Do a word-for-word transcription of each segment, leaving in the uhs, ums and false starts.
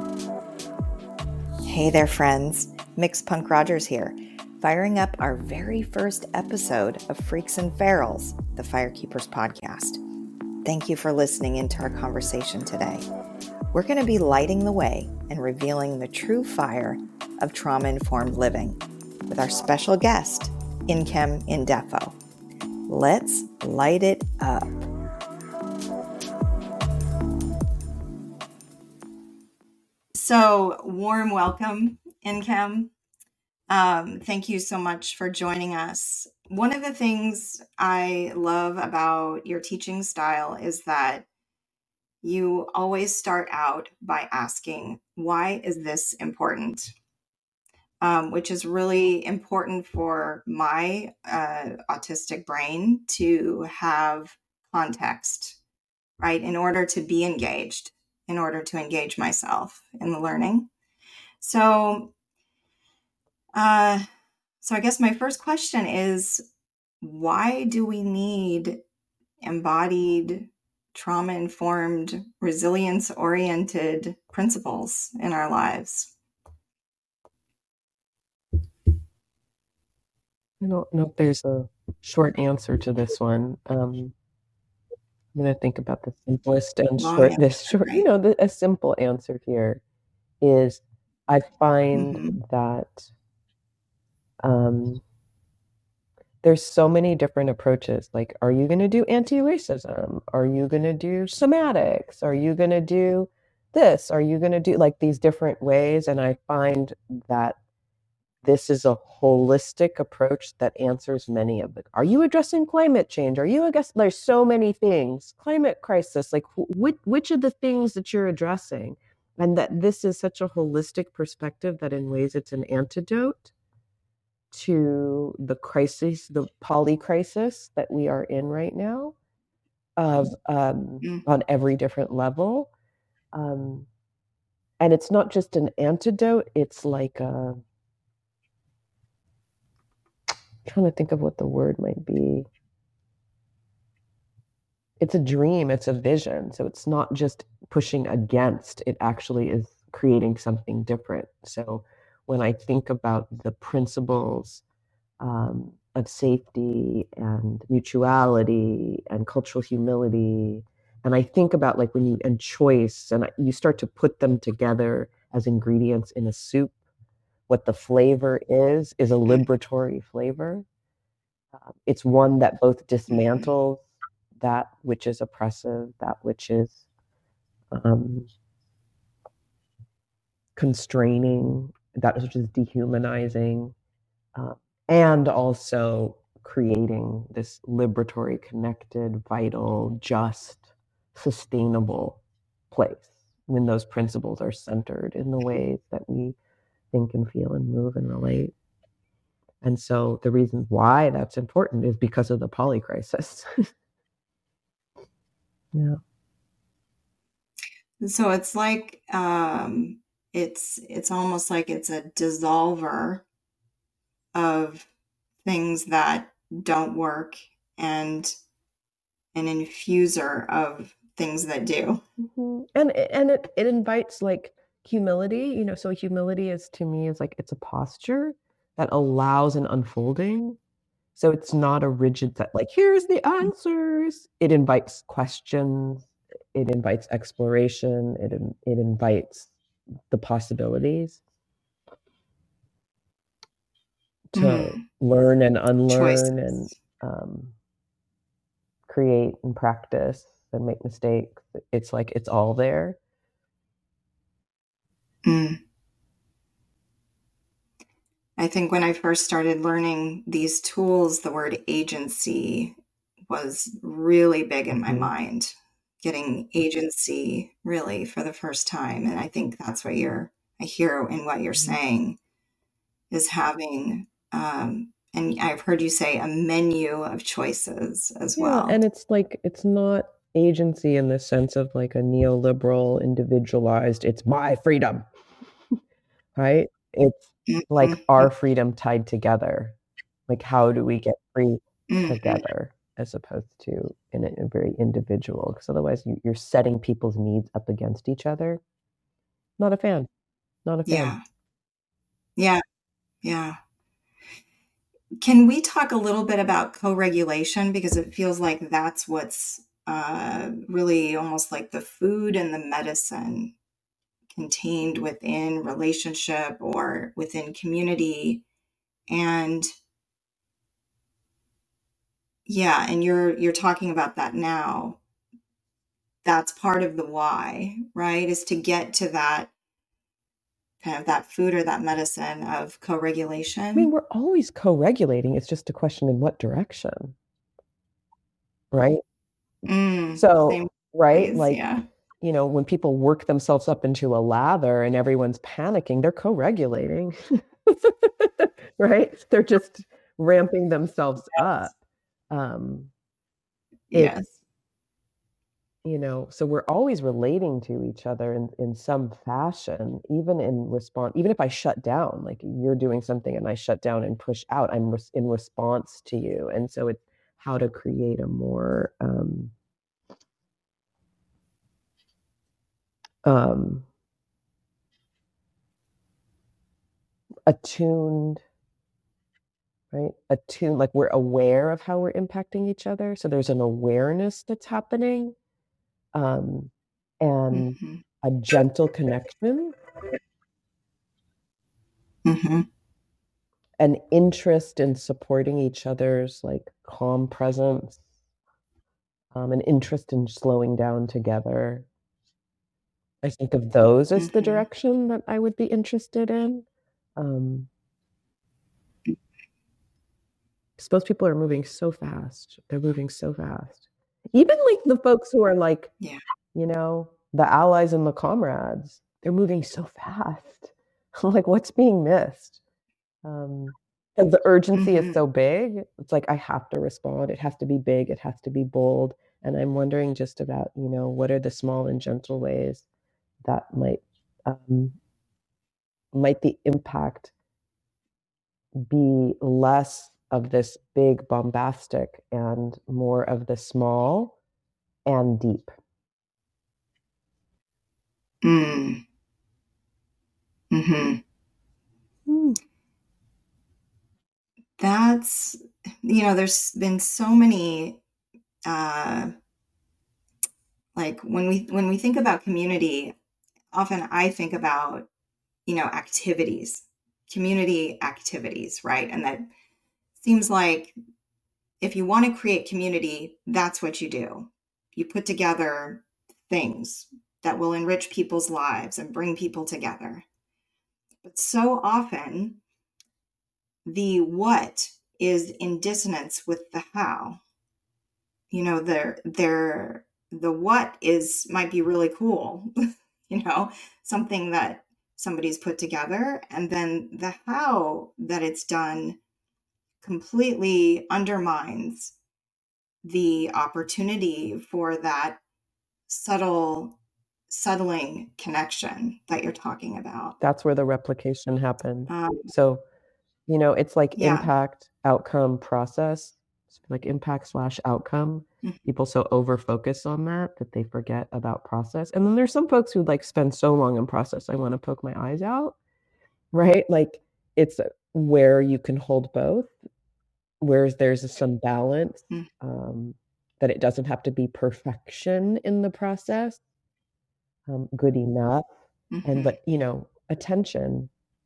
Hey there, friends. Mixed Punk Rogers here, firing up our very first episode of Freaks and Ferals, the Firekeepers podcast. Thank you for listening into our conversation today. We're going to be lighting the way and revealing the true fire of trauma-informed living with our special guest, Inchem Indefo. Let's light it up. So, warm welcome, Inchem. Um, thank you so much for joining us. One of the things I love about your teaching style is that you always start out by asking, why is this important? Um, which is really important for my uh, autistic brain to have context, right? In order to be engaged, in order to engage myself in the learning. So, uh, so I guess my first question is, why do we need embodied, trauma-informed, resilience-oriented principles in our lives? I don't know if there's a short answer to this one. Um, I'm going to think about the simplest and Long short. answer, This short, you right? know, the, a simple answer here is I find Mm-hmm. that um, there's so many different approaches. Like, are you going to do anti-racism? Are you going to do somatics? Are you going to do this? Are you going to do like these different ways? And I find that this is a holistic approach that answers many of the, are you addressing climate change? Are you, I guess there's so many things, climate crisis, like which, which of the things that you're addressing? And that this is such a holistic perspective that in ways it's an antidote to the crisis, the poly crisis that we are in right now of um, Mm. on every different level. Um, and it's not just an antidote, it's like a, trying to think of what the word might be. It's a dream, it's a vision. So it's not just pushing against, it actually is creating something different. So when I think about the principles um, of safety and mutuality and cultural humility, and I think about like when you, and choice, and you start to put them together as ingredients in a soup, what the flavor is, is a liberatory flavor. Uh, it's one that both dismantles that which is oppressive, that which is um, constraining, that which is dehumanizing, uh, and also creating this liberatory, connected, vital, just, sustainable place when those principles are centered in the ways that we think and feel and move and relate. And so the reason why that's important is because of the poly crisis. Yeah. So it's like um, it's it's almost like it's a dissolver of things that don't work and an infuser of things that do. Mm-hmm. And and it it invites like humility, you know. So humility is to me is like it's a posture that allows an unfolding. So it's not a rigid set, like here's the answers. It invites questions. It invites exploration. It it invites the possibilities to Mm. learn and unlearn and Choices. um, create and practice and make mistakes. It's like it's all there. Mm. I think when I first started learning these tools, the word agency was really big in my Mhm. mind, getting agency really for the first time. And I think that's what you're, I hear in what you're Mhm. saying is having, um, and I've heard you say a menu of choices as Yeah, well. and it's like it's not agency in the sense of like a neoliberal individualized, it's my freedom, right? It's like Mm-hmm. our freedom tied together. Like how do we get free Mm-hmm. together as opposed to in a, a very individual, because otherwise you, you're setting people's needs up against each other. Not a fan. Not a fan. Yeah. Yeah. Yeah. Can we talk a little bit about co-regulation? Because it feels like that's what's uh, really almost like the food and the medicine contained within relationship or within community. And yeah, and you're you're talking about that now. That's part of the why, right? Is to get to that kind of that food or that medicine of I mean, co-regulation. we're always co-regulating. It's just a question in what direction, right? Mm, So, same right, place, like, yeah. you know, when people work themselves up into a lather and everyone's panicking, they're co-regulating, right? They're just ramping themselves up. Um, it's, Yes. you know, so we're always relating to each other in, in some fashion, even in response, even if I shut down, like you're doing something and I shut down and push out, I'm res- in response to you. And so it's how to create a more, um, um, attuned, right? Attuned, like we're aware of how we're impacting each other. So there's an awareness that's happening, um, and Mm-hmm. a gentle connection, Mm-hmm. an interest in supporting each other's like calm presence, um, an interest in slowing down together. I think of those as the Mm-hmm. direction that I would be interested in. Um, suppose people are moving so fast. They're moving so fast. Even like the folks who are like, Yeah. you know, the allies and the comrades, they're moving so fast. I'm like, what's being missed? Um, and the urgency is Mm-hmm. so big. It's like I have to respond. It has to be big. It has to be bold. And I'm wondering just about, you know, what are the small and gentle ways that might um, might the impact be less of this big bombastic and more of the small and deep. Mm. Mm-hmm. Mm. That's, you know, there's been so many uh like when we when we think about community, often I think about, you know, activities, community activities, right? And that seems like if you want to create community, that's what you do. You put together things that will enrich people's lives and bring people together. But so often, the what is in dissonance with the how. You know, they're, they're, the what is might be really cool, you know, something that somebody's put together, and then the how that it's done completely undermines the opportunity for that subtle settling connection that you're talking about. That's where the replication happens. Um, So, you know, it's like yeah. impact, outcome, process, it's like impact slash outcome. People so over focus on that that they forget about process. And then there's some folks who like spend so long in process, I want to poke my eyes out, right? Like it's where you can hold both, whereas there's some balance, Mm-hmm. um, that it doesn't have to be perfection in the process, um, good enough. And, Mm-hmm. but, you know, attention,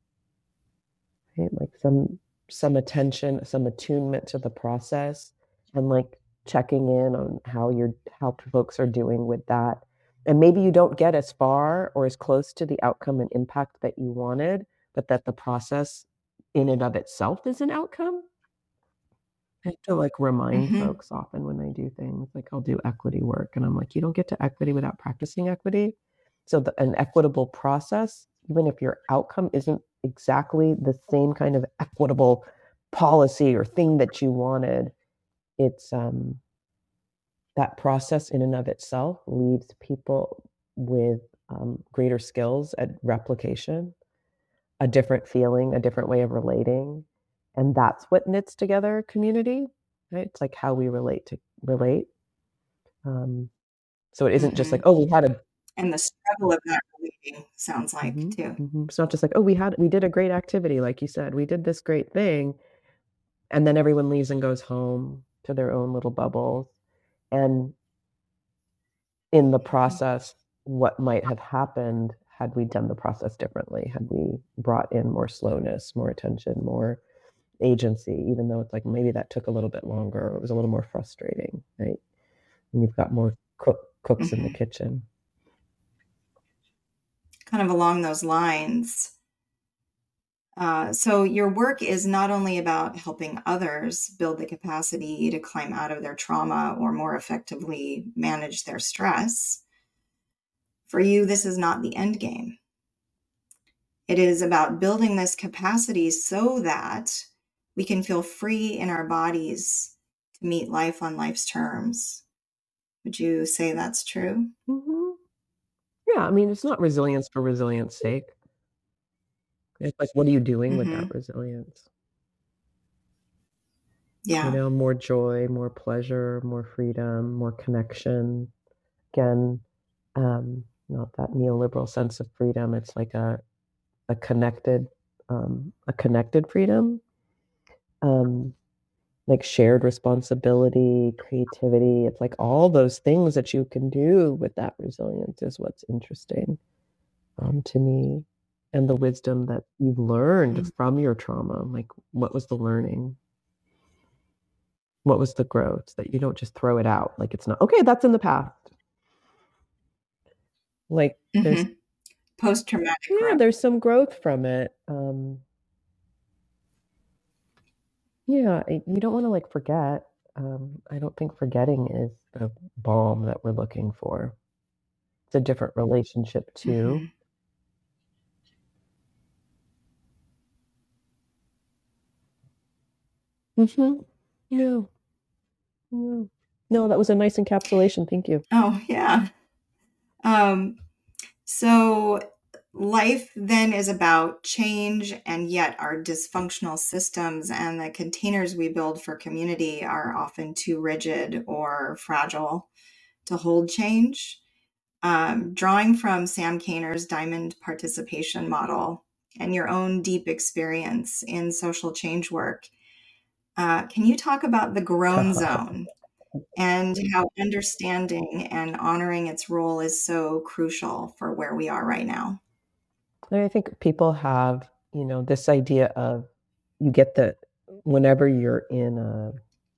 right? Like some some attention, some attunement to the process, and like checking in on how you're how folks are doing with that. And maybe you don't get as far or as close to the outcome and impact that you wanted, but that the process in and of itself is an outcome. I have to like remind Mm-hmm. folks often when I do things, like I'll do equity work and I'm like, you don't get to equity without practicing equity. So the, an equitable process, even if your outcome isn't exactly the same kind of equitable policy or thing that you wanted, it's um, that process in and of itself leaves people with um, greater skills at replication, a different feeling, a different way of relating. And that's what knits together community, right? It's like how we relate to relate. Um, so it isn't just Mm-hmm. like, oh, we had a And the struggle of that relieving sounds like hmm too. hmm It's not just like, oh, we had we did a great activity, like you said, we did this great thing, and then everyone leaves and goes home to their own little bubbles. And in the Mhm. process, what might have happened had we done the process differently, had we brought in more slowness, more attention, more agency, even though it's like maybe that took a little bit longer, or it was a little more frustrating, right? And you've got more cook, cooks in the Mhm. kitchen. Kind of along those lines. Uh, so your work is not only about helping others build the capacity to climb out of their trauma or more effectively manage their stress. For you, this is not the end game. It is about building this capacity so that we can feel free in our bodies to meet life on life's terms. Would you say that's true? hmm Yeah, I mean, it's not resilience for resilience sake. It's like, what are you doing with that Mm-hmm. resilience? You Yeah. know, more joy, more pleasure, more freedom, more connection. Again, um, not that neoliberal sense of freedom. It's like a a connected, um, a connected freedom, um, like shared responsibility, creativity. It's like all those things that you can do with that resilience is what's interesting, um, to me, and the wisdom that you've learned from your trauma. Like, what was the learning? What was the growth that you don't just throw it out? Like, it's not, okay, that's in the past. Like, there's, Mm-hmm. Post-traumatic yeah, growth. there's some growth from it. Um, yeah, I- you don't want to like forget. Um, I don't think forgetting is the balm that we're looking for. It's a different relationship too. Mm-hmm. Mm-hmm. Yeah. Yeah. No, that was a nice encapsulation. Thank you. Oh, yeah. Um, so life then is about change, and yet our dysfunctional systems and the containers we build for community are often too rigid or fragile to hold change. Um, drawing from Sam Kainer's diamond participation model and your own deep experience in social change work, uh, can you talk about the grown zone and how understanding and honoring its role is so crucial for where we are right now? I think people have, you know, this idea of you get the, whenever you're in a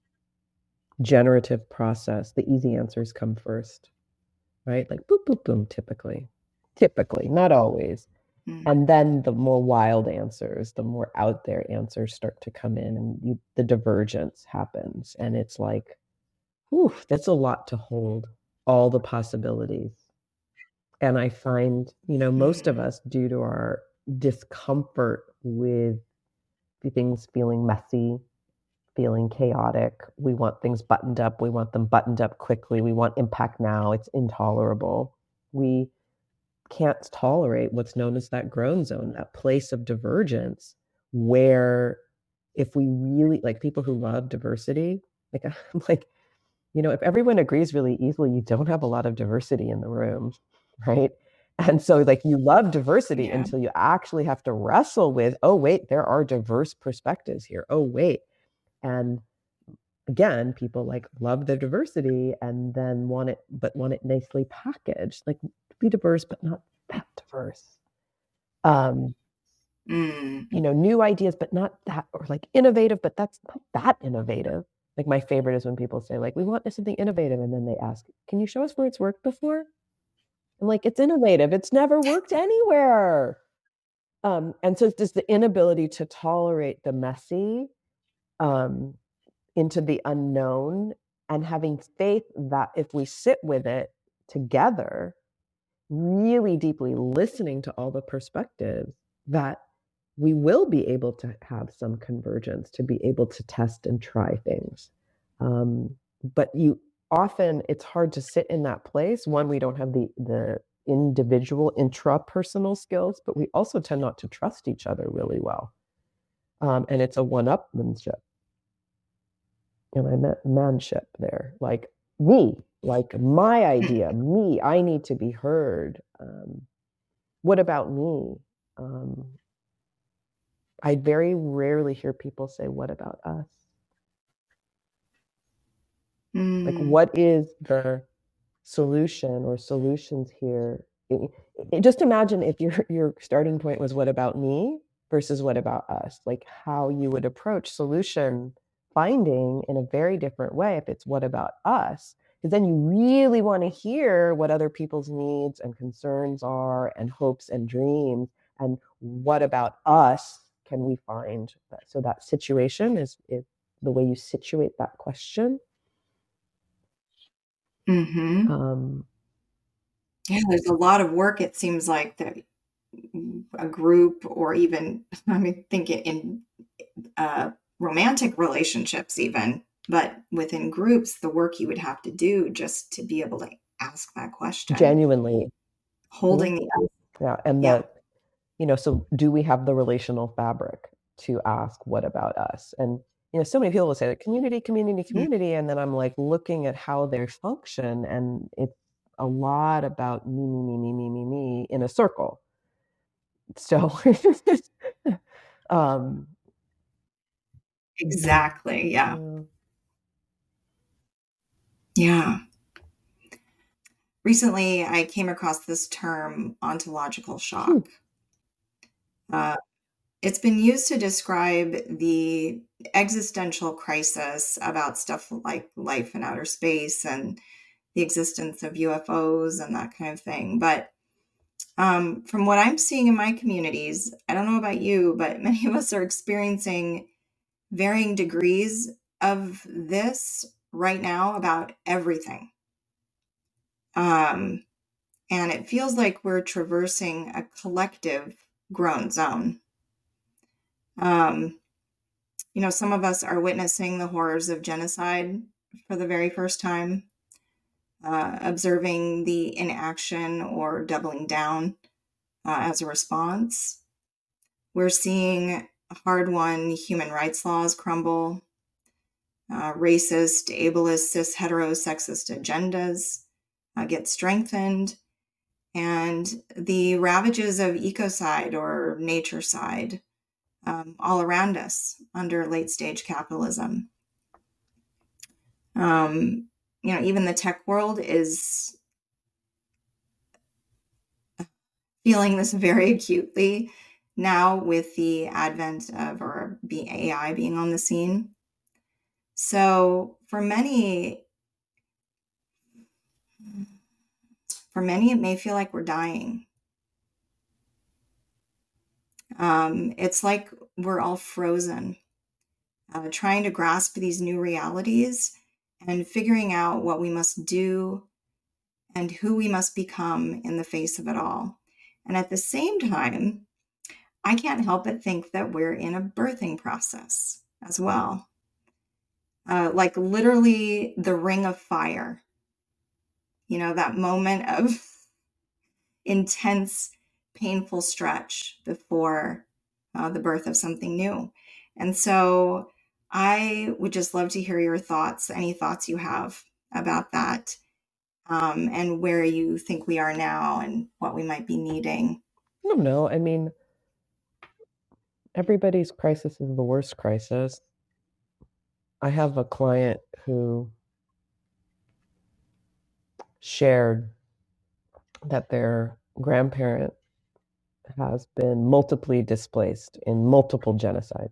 generative process, the easy answers come first, right? Like boop, boop, boom, typically. Typically, not always. Mm. And then the more wild answers, the more out there answers start to come in, and you, the divergence happens. And it's like, whew, that's a lot to hold, all the possibilities. And I find, you know, most of Mm. us, due to our discomfort with things feeling messy, feeling chaotic, we want things buttoned up. We want them buttoned up quickly. We want impact now. It's intolerable. We can't tolerate what's known as that grown zone, that place of divergence, where if we really, like, people who love diversity, like, like, you know, if everyone agrees really easily, you don't have a lot of diversity in the room, right? And so, like, you love diversity Yeah. until you actually have to wrestle with, oh, wait, there are diverse perspectives here. Oh, wait. And again, people like love the diversity and then want it, but want it nicely packaged, like be diverse, but not that diverse. Um, Mm. you know, new ideas, but not that, or like innovative, but that's not that innovative. Like, my favorite is when people say, like, we want something innovative, and then they ask, can you show us where it's worked before? I'm like, it's innovative. It's never worked anywhere. Um, and so it's just the inability to tolerate the messy, um, into the unknown, and having faith that if we sit with it together, really deeply listening to all the perspectives, that we will be able to have some convergence, to be able to test and try things. Um, but you often, it's hard to sit in that place. One, we don't have the the individual intrapersonal skills, but we also tend not to trust each other really well. Um, and it's a one-upmanship, and I meant manship there, like me. like my idea, me, I need to be heard. Um, what about me? Um, I very rarely hear people say, what about us? Like, Mm. what is the solution or solutions here? It, it, just imagine if your your starting point was what about me versus what about us, like how you would approach solution finding in a very different way if it's what about us, because then you really want to hear what other people's needs and concerns are and hopes and dreams, and what about us can we find that, so that situation is, is the way you situate that question. Mm-hmm. um, Yeah, there's a lot of work, it seems like, that a group, or even, I mean, think in uh, romantic relationships even, but within groups, the work you would have to do just to be able to ask that question. Genuinely. Holding the other. Yeah. And Yeah. that, you know, so do we have the relational fabric to ask what about us? And, you know, so many people will say that community, community, community. And then I'm like looking at how they function, and it's a lot about me, me, me, me, me, me, me in a circle. So, um, Exactly. Yeah. yeah. Yeah. Recently, I came across this term, ontological shock. Hmm. Uh, it's been used to describe the existential crisis about stuff like life in outer space and the existence of U F Os and that kind of thing. But um, from what I'm seeing in my communities, I don't know about you, but many of us are experiencing varying degrees of this right now about everything. Um, and it feels like we're traversing a collective groan zone. Um, you know, some of us are witnessing the horrors of genocide for the very first time, uh, observing the inaction or doubling down uh, as a response. We're seeing hard-won human rights laws crumble, uh, racist, ableist, cis, heterosexist agendas uh, get strengthened, and the ravages of ecocide or naturicide um, all around us under late-stage capitalism. Um, you know, even the tech world is feeling this very acutely now with the advent of or A I being on the scene. So for many, for many, it may feel like we're dying. Um, it's like we're all frozen, uh, trying to grasp these new realities and figuring out what we must do and who we must become in the face of it all. And at the same time, I can't help but think that we're in a birthing process as well. Uh, like literally the ring of fire, you know, that moment of intense, painful stretch before uh, the birth of something new. And so I would just love to hear your thoughts, any thoughts you have about that, um, and where you think we are now and what we might be needing. I don't know. I mean, everybody's crisis is the worst crisis. I have a client who shared that their grandparent has been multiply displaced in multiple genocides.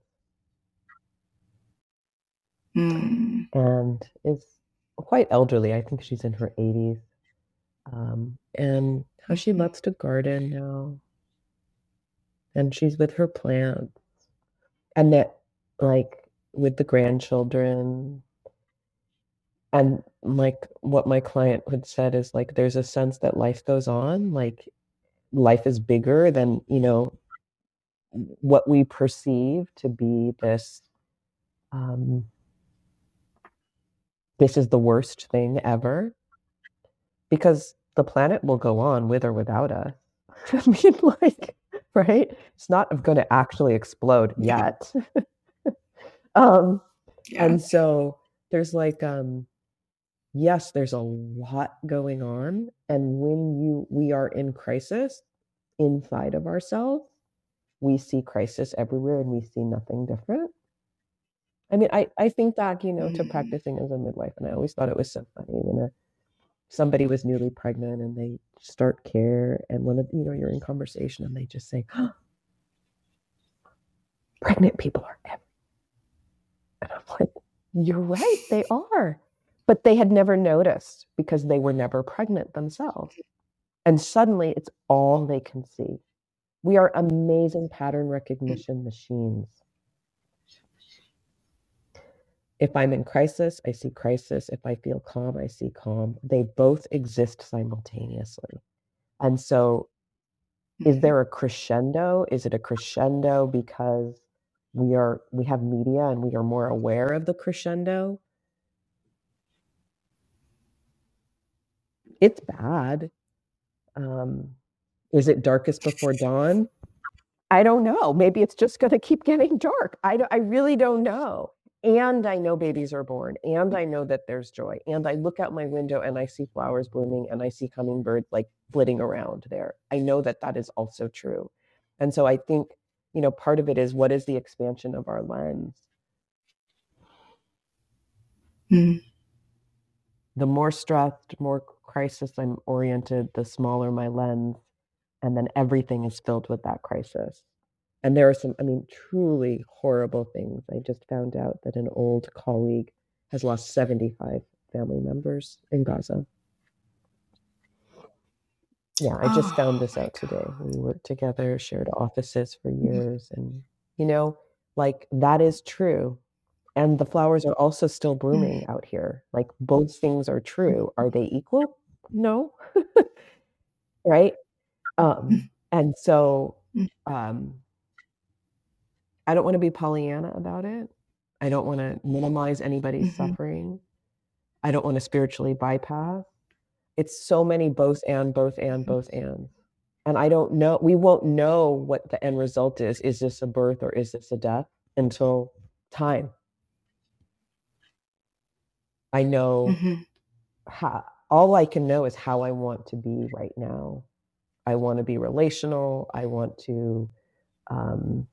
Mm. And is quite elderly. I think she's in her eighties. Um, and how she loves to garden now. And she's with her plants. And that, like, with the grandchildren. And like what my client had said is like, there's a sense that life goes on. Like, life is bigger than, you know, what we perceive to be this um, this is the worst thing ever, because the planet will go on with or without us. I mean, like, right? It's not going to actually explode Yeah. yet. um, Yeah. and so there's like um, yes, there's a lot going on. And when you we are in crisis inside of ourselves, we see crisis everywhere and we see nothing different. I mean, I, I think back, you know, to Mm. practicing as a midwife, and I always thought it was so funny when a, somebody was newly pregnant and they start care, and one of, you know, you're in conversation and they just say, oh, pregnant people are everywhere. And I'm like, you're right, they are. But they had never noticed because they were never pregnant themselves. And suddenly it's all they can see. We are amazing pattern recognition machines. If I'm in crisis, I see crisis. If I feel calm, I see calm. They both exist simultaneously. And so, is there a crescendo? Is it a crescendo because we are we have media and we are more aware of the crescendo? It's bad. Um, is it darkest before dawn? I don't know. Maybe it's just going to keep getting dark. I, I really don't know. And I know babies are born, and I know that there's joy. And I look out my window and I see flowers blooming and I see hummingbirds like flitting around there. I know that that is also true. And so I think, you know, part of it is, what is the expansion of our lens? Mm. The more stressed, more crisis I'm oriented, the smaller my lens. And then everything is filled with that crisis. And there are some, I mean, truly horrible things. I just found out that an old colleague has lost seventy-five family members in Gaza. Yeah, I just found Oh this my out today. We worked together, shared offices for years. And, you know, like that is true. And the flowers are also still blooming God. out here. Like both things are true. Are they equal? No. Right. Um, and so, um, I don't want to be Pollyanna about it. I don't want to minimize anybody's Mm-hmm. suffering. I don't want to spiritually bypass. It's so many both and, both and, both and. And I don't know, we won't know what the end result is. Is this a birth or is this a death until time? I know Mm-hmm. how, all I can know is how I want to be right now. I want to be relational. I want to um,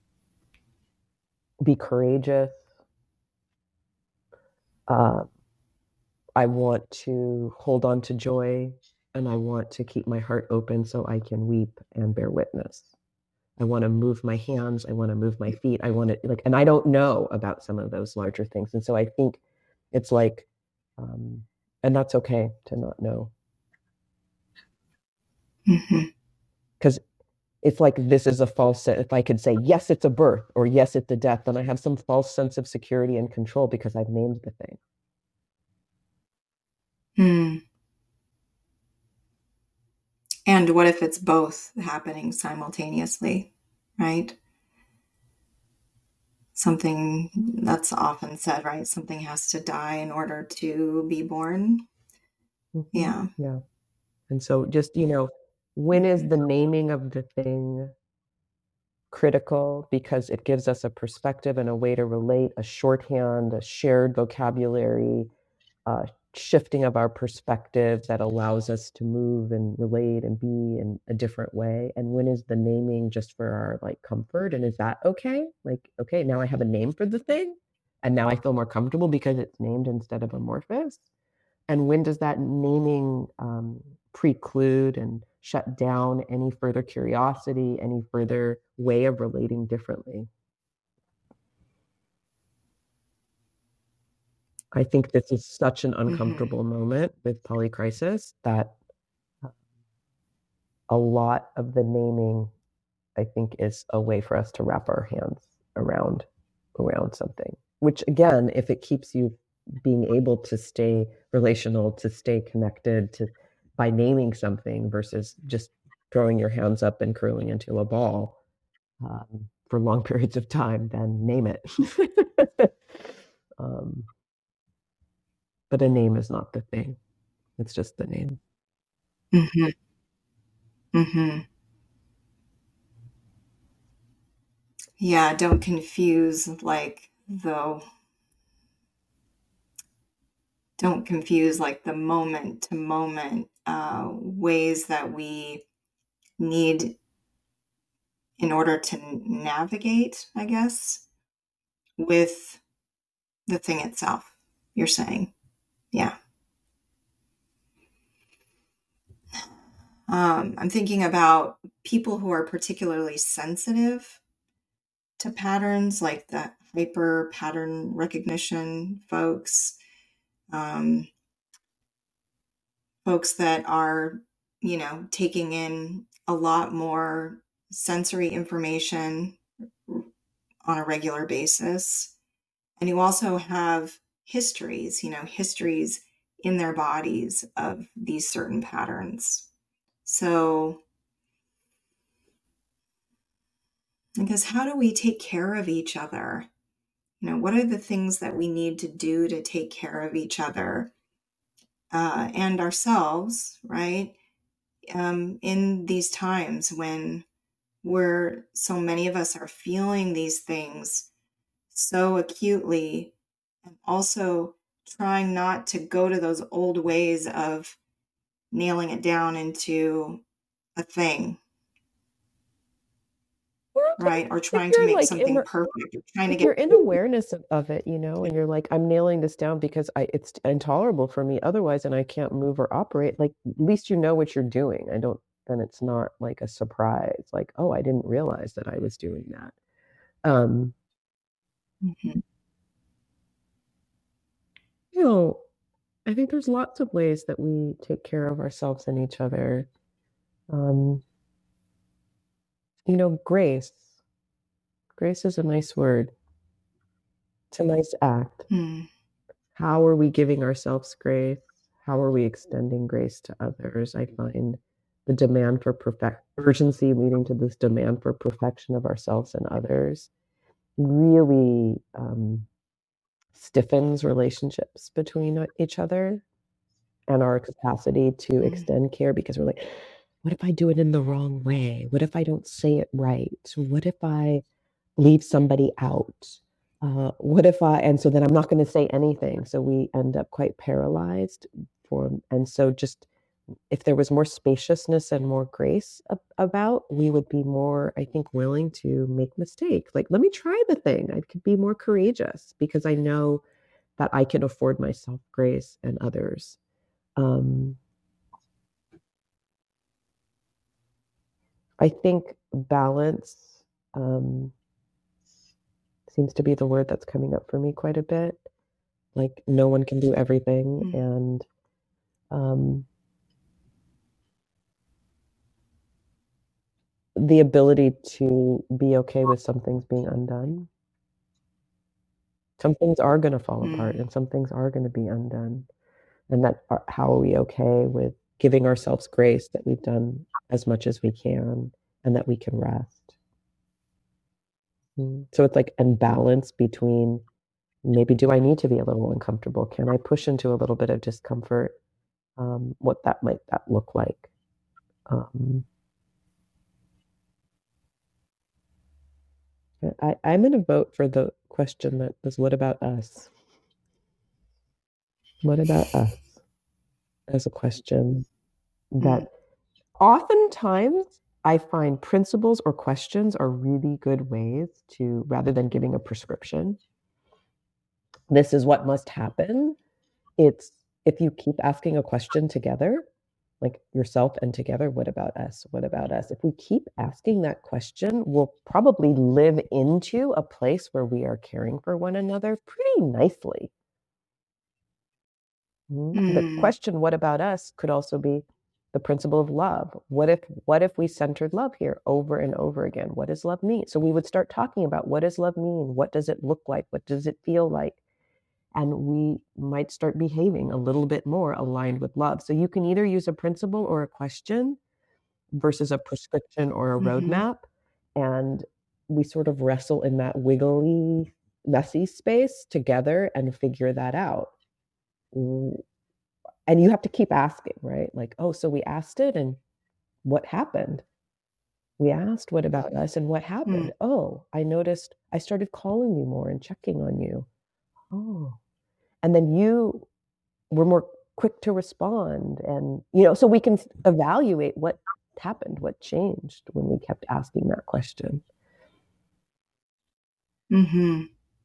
be courageous. Uh, I want to hold on to joy, and I want to keep my heart open so I can weep and bear witness. I want to move my hands. I want to move my feet. I want to like, and I don't know about some of those larger things. And so I think it's like, um, and that's okay to not know. Mm-hmm. Because it's like, this is a false set. If I could say, yes, it's a birth, or yes, it's a death, then I have some false sense of security and control because I've named the thing. Mm. And what if it's both happening simultaneously, right? Something that's often said, right? Something has to die in order to be born. Mm-hmm. Yeah. Yeah. And so just, you know, when is Mm-hmm. the naming of the thing critical? Because it gives us a perspective and a way to relate, a shorthand, a shared vocabulary, uh, shifting of our perspective that allows us to move and relate and be in a different way. And when is the naming just for our like comfort? And is that okay? Like, okay, now I have a name for the thing, and now I feel more comfortable because it's named instead of amorphous. And when does that naming um, preclude and shut down any further curiosity, any further way of relating differently? I think this is such an Mm-hmm. uncomfortable moment with polycrisis that a lot of the naming, I think, is a way for us to wrap our hands around around something. Which again, if it keeps you being able to stay relational, to stay connected, to by naming something versus just throwing your hands up and curling into a ball um, for long periods of time, then name it. um, but a name is not the thing; it's just the name. Mm-hmm. Mm-hmm. Yeah, don't confuse like the don't confuse like the moment to moment uh, ways that we need in order to navigate, I guess, with the thing itself. You're saying, yeah. Um, I'm thinking about people who are particularly sensitive to patterns, like the hyper pattern recognition folks, um, folks that are, you know, taking in a lot more sensory information on a regular basis. And you also have histories, you know, histories in their bodies of these certain patterns. So I guess, how do we take care of each other? You know, what are the things that we need to do to take care of each other uh, and ourselves, right? Um, in these times when we're, so many of us are feeling these things so acutely, and also trying not to go to those old ways of nailing it down into a thing, Or also, right? Or if trying to you're make like in something perfect, or trying to if get. you're in awareness of, of it, you know, and you're like, I'm nailing this down because I it's intolerable for me otherwise, and I can't move or operate, like at least you know what you're doing. I don't, then it's not like a surprise, like, oh, I didn't realize that I was doing that. Um, Mhm. you know, I think there's lots of ways that we take care of ourselves and each other. Um, you know, grace. Grace is a nice word. It's a nice act. Mm. How are we giving ourselves grace? How are we extending grace to others? I find the demand for perfect urgency leading to this demand for perfection of ourselves and others really um, stiffens relationships between each other and our capacity to Mm. extend care, because we're like, what if I do it in the wrong way? What if I don't say it right? What if I leave somebody out? Uh, what if I, and so then I'm not going to say anything. So we end up quite paralyzed for, and so just if there was more spaciousness and more grace ab- about, we would be more, I think, willing to make mistakes. Like, let me try the thing. I could be more courageous because I know that I can afford myself grace and others. Um, I think balance um, seems to be the word that's coming up for me quite a bit. Like, no one can do everything, Mm. and um, the ability to be okay with some things being undone. Some things are going to fall apart, Mm. and some things are going to be undone. And that, are, how are we okay with giving ourselves grace that we've done as much as we can, and that we can rest? Mm. So it's like in balance between, maybe do I need to be a little uncomfortable? Can I push into a little bit of discomfort? Um, what that might that look like? Um, I, I'm going to vote for the question that was, what about us? What about us? As a question that Mm. oftentimes I find principles or questions are really good ways to, rather than giving a prescription, this is what must happen. It's, if you keep asking a question together, like yourself and together, what about us? What about us? If we keep asking that question, we'll probably live into a place where we are caring for one another pretty nicely. The Mm. question, what about us, could also be the principle of love. What if what if we centered love here over and over again? What does love mean? So we would start talking about, what does love mean? What does it look like? What does it feel like? And we might start behaving a little bit more aligned with love. So you can either use a principle or a question versus a prescription or a Mm-hmm. roadmap. And we sort of wrestle in that wiggly, messy space together and figure that out. And you have to keep asking, right? Like, oh, so we asked it, and what happened? We asked, what about us, and what Mm. happened? Oh, I noticed I started calling you more and checking on you. Oh. And then you we're more quick to respond. And, you know, so we can evaluate what happened, what changed when we kept asking that question. Mm-hmm.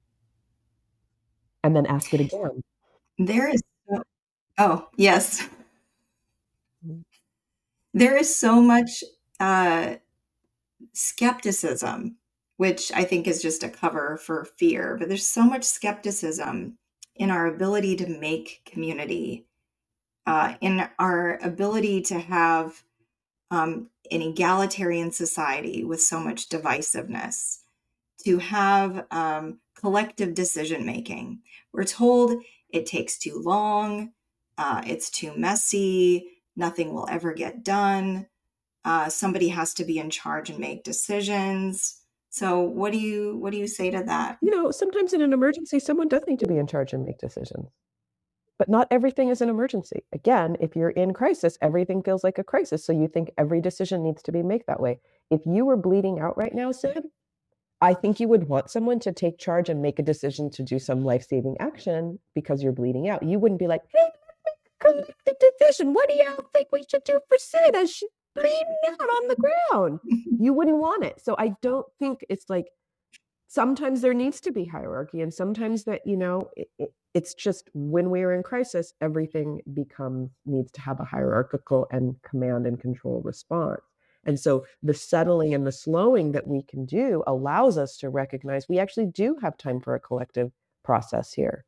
And then ask it again. There is, so, oh, yes. Mm. There is so much uh, skepticism, which I think is just a cover for fear, but there's so much skepticism in our ability to make community, uh, in our ability to have um, an egalitarian society with so much divisiveness, to have um, collective decision making. We're told it takes too long, uh, it's too messy, nothing will ever get done. Uh, somebody has to be in charge and make decisions. So, what do you what do you say to that? You know, sometimes in an emergency, someone does need to be in charge and make decisions. But not everything is an emergency. Again, if you're in crisis, everything feels like a crisis. So you think every decision needs to be made that way. If you were bleeding out right now, Sid, I think you would want someone to take charge and make a decision to do some life-saving action because you're bleeding out. You wouldn't be like, hey, come make the decision. What do y'all think we should do for Sid as she's bleeding out on the ground? You wouldn't want it. So I don't think it's like, sometimes there needs to be hierarchy, and sometimes that, you know, it, it, it's just when we're in crisis, everything becomes, needs to have a hierarchical and command and control response. And so the settling and the slowing that we can do allows us to recognize we actually do have time for a collective process here.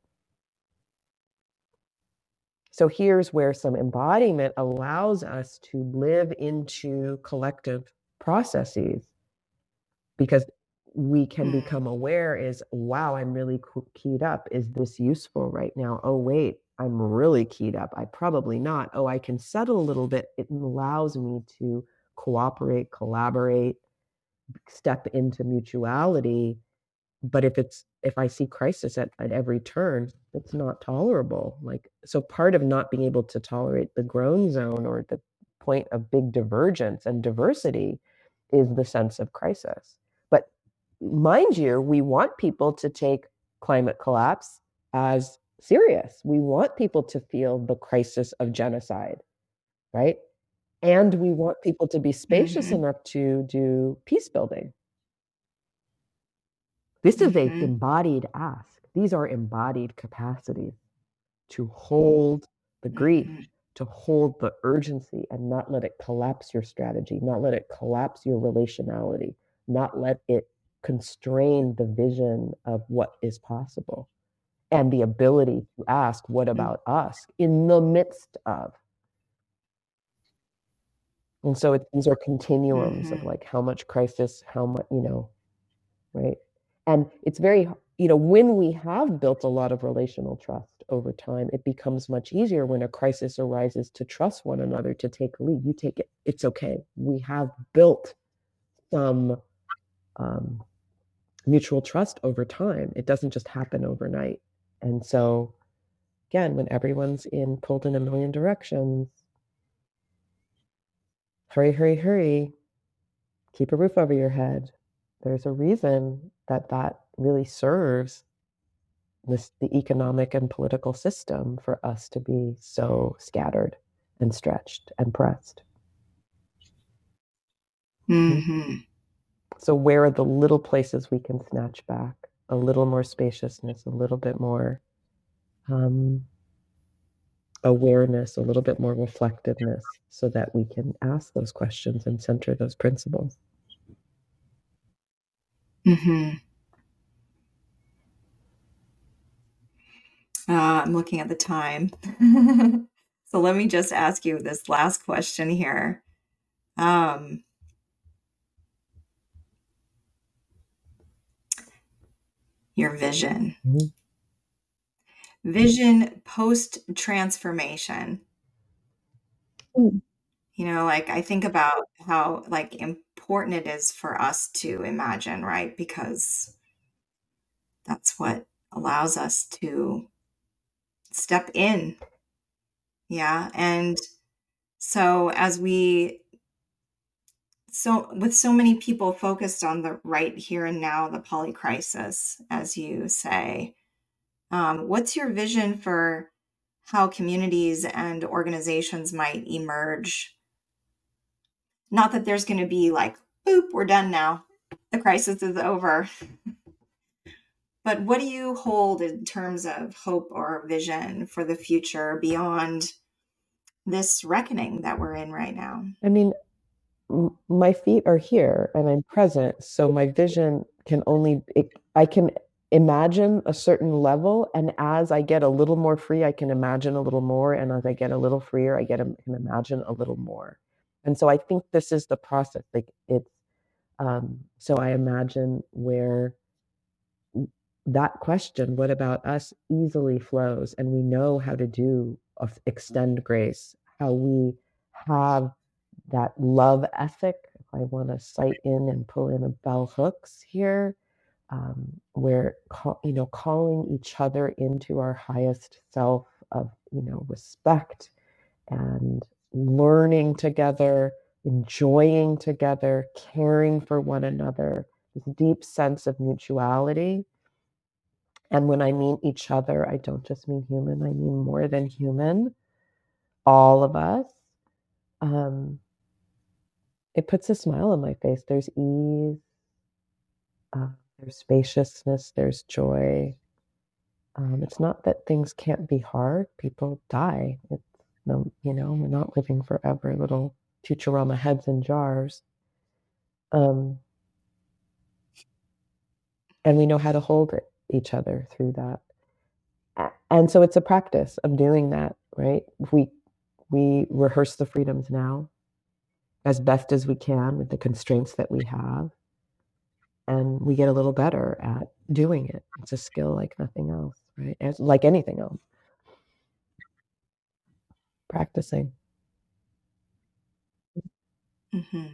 So here's where some embodiment allows us to live into collective processes, because we can Mm. become aware is, wow, I'm really keyed up. Is this useful right now? Oh, wait, I'm really keyed up. I probably not. Oh, I can settle a little bit. It allows me to cooperate, collaborate, step into mutuality. But if it's, if I see crisis at, at every turn, it's not tolerable. Like, so part of not being able to tolerate the groan zone or the point of big divergence and diversity is the sense of crisis. But mind you, we want people to take climate collapse as serious. We want people to feel the crisis of genocide, right? And we want people to be spacious mm-hmm. enough to do peace building. This is mm-hmm. a embodied ask. These are embodied capacities to hold the grief, mm-hmm. to hold the urgency and not let it collapse your strategy, not let it collapse your relationality, not let it constrain the vision of what is possible and the ability to ask, what about mm-hmm. us in the midst of? And so it, these are continuums mm-hmm. of like how much crisis, how much, you know, right? And it's very, you know, when we have built a lot of relational trust over time, it becomes much easier when a crisis arises to trust one another, to take a lead. You take it, it's okay. We have built some um, mutual trust over time. It doesn't just happen overnight. And so, again, when everyone's in pulled in a million directions, hurry, hurry, hurry, keep a roof over your head. There's a reason that that really serves this, the economic and political system, for us to be so scattered and stretched and pressed. Mm-hmm. So where are the little places we can snatch back a little more spaciousness, a little bit more um, awareness, a little bit more reflectiveness, so that we can ask those questions and center those principles? Mm-hmm. Uh, I'm looking at the time. So let me just ask you this last question here. Um, your vision. Mm-hmm. Vision post-transformation. Mm-hmm. You know, like I think about how like important it is for us to imagine, right? Because that's what allows us to step in. Yeah. And so as we, so with so many people focused on the right here and now, the polycrisis, as you say, um, what's your vision for how communities and organizations might emerge. Not that there's going to be like, boop, we're done now. The crisis is over. But what do you hold in terms of hope or vision for the future beyond this reckoning that we're in right now? I mean, m- my feet are here and I'm present, so my vision can only, it, I can imagine a certain level, and as I get a little more free, I can imagine a little more, and as I get a little freer, I get a, can imagine a little more. And so I think this is the process. Like it's, um, so I imagine where that question, what about us, easily flows, and we know how to do of extend grace, how we have that love ethic. If I want to cite in and pull in a bell hooks here, um, where call, you know, calling each other into our highest self of, you know, respect and learning together, enjoying together, caring for one another, this deep sense of mutuality. And when I mean each other, I don't just mean human, I mean more than human, all of us. Um, it puts a smile on my face. There's ease, uh, there's spaciousness, there's joy. Um, it's not that things can't be hard. People die. It's no, you know, we're not living forever, little Futurama heads in jars. Um, and we know how to hold it, each other through that. And so it's a practice of doing that, right? We we rehearse the freedoms now as best as we can with the constraints that we have, and we get a little better at doing it. It's a skill like nothing else, right? As like anything else. Practicing. Mm-hmm.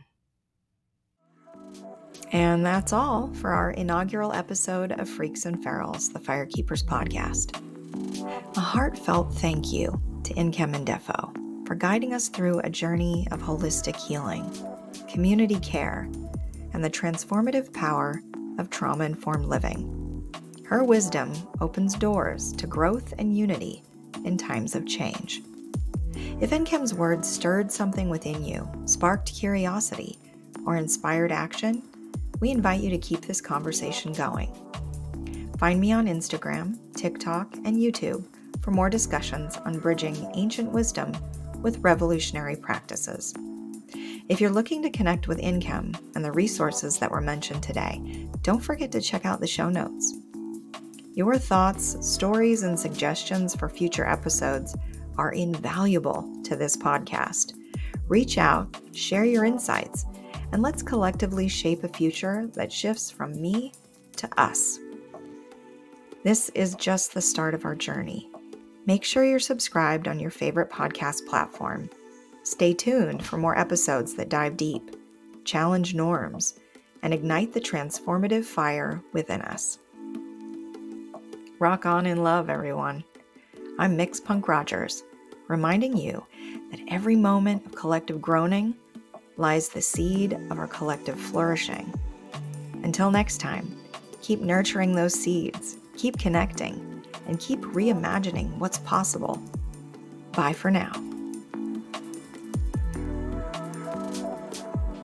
And that's all for our inaugural episode of Freaks and Ferals, the Firekeepers podcast. A heartfelt thank you to Inchem and Defo for guiding us through a journey of holistic healing, community care, and the transformative power of trauma-informed living. Her wisdom opens doors to growth and unity in times of change. If Inchem's words stirred something within you, sparked curiosity, or inspired action, we invite you to keep this conversation going. Find me on Instagram, TikTok, and YouTube for more discussions on bridging ancient wisdom with revolutionary practices. If you're looking to connect with Inchem and the resources that were mentioned today, don't forget to check out the show notes. Your thoughts, stories, and suggestions for future episodes are invaluable to this podcast. Reach out, share your insights, and let's collectively shape a future that shifts from me to us. This is just the start of our journey. Make sure you're subscribed on your favorite podcast platform. Stay tuned for more episodes that dive deep, challenge norms, and ignite the transformative fire within us. Rock on in love, everyone. I'm Mix Punk Rogers, reminding you that every moment of collective groaning lies the seed of our collective flourishing. Until next time, keep nurturing those seeds, keep connecting, and keep reimagining what's possible. Bye for now.